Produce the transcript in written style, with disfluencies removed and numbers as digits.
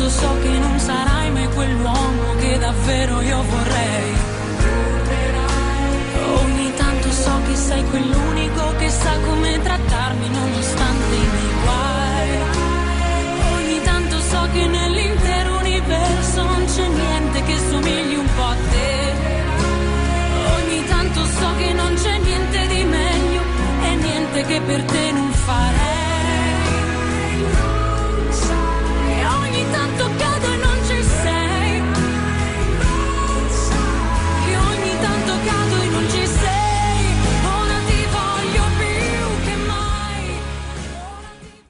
so che non sarai mai quell'uomo che davvero io vorrei. Ogni tanto so che sei quell'unico che sa come trattarmi nonostante i miei guai. Ogni tanto so che nell'intero universo non c'è niente che somigli un po' a te. Ogni tanto so che non c'è niente di meglio e niente che per te